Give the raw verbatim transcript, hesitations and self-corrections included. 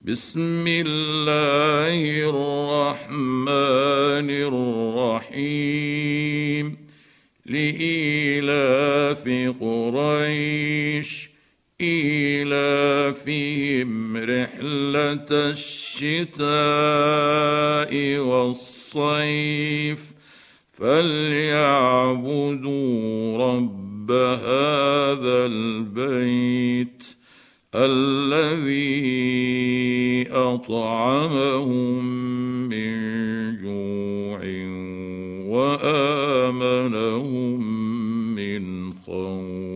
بسم الله الرحمن الرحيم لإيلاف قريش إيلافهم رحلة الشتاء والصيف فليعبدوا رب هذا البيت الذي أطعمهم من جوع وآمنهم من خوف.